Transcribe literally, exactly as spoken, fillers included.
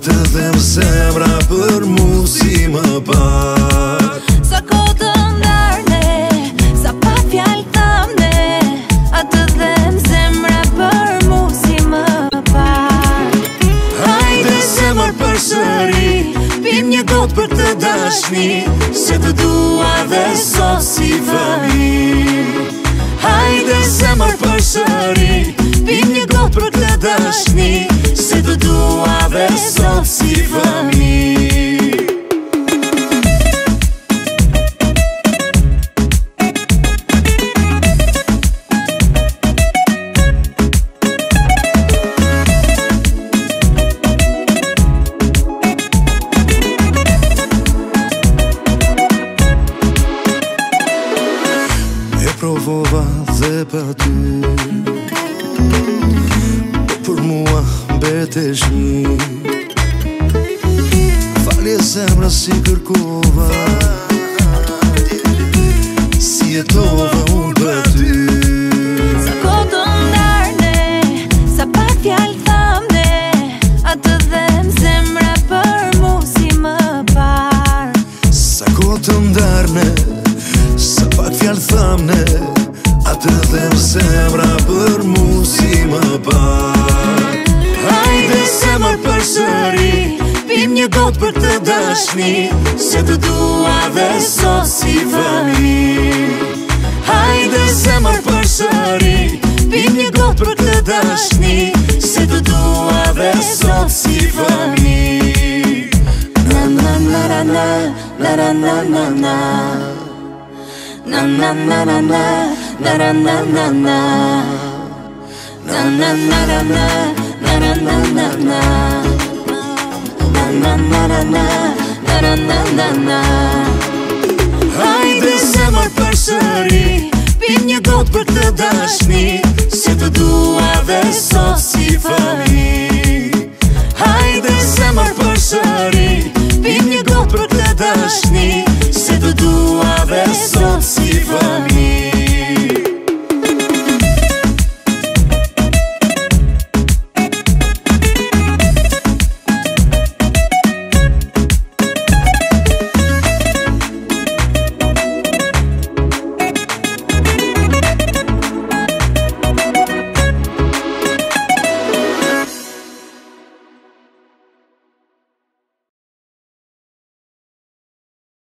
të them zemra për mu si më par. Sa kohë të ndarne, sa pa fjalë thamne, atë them zemra për mu si më par. Hajde zemër përsëri, pim një gotë për të dashni, se të dua dhe sot si fëmijë. Hajde zemër përsëri, pim një gotë për të dashni, se të dua dhe sot si fëmijë. Provova dhe pa ty, për mua mbetesh një. Falje zemra si kërkova, si jetova unë për ty. Sa kohë të ndarne, sa pak fjalë thamne, atë them zemra për mu si më par. Sa kohë të ndarne, sa pak fjalë thamne, atë them zemra për mu si më par. Hajde zemër përsëri, pim një gotë për të dashni, se të dua dhe sot si fëmijë. Hajde zemër përsëri, pim një gotë për të dashni, se të dua dhe sot si fëmijë. Na na na na na, na na na na na. Na na na na na, na na na na na. Na na na na na, na na na na na. Na na na na na, na na na na na. Hajde zemër përsëri, pim një gotë për të dashni, se të dua dhe sot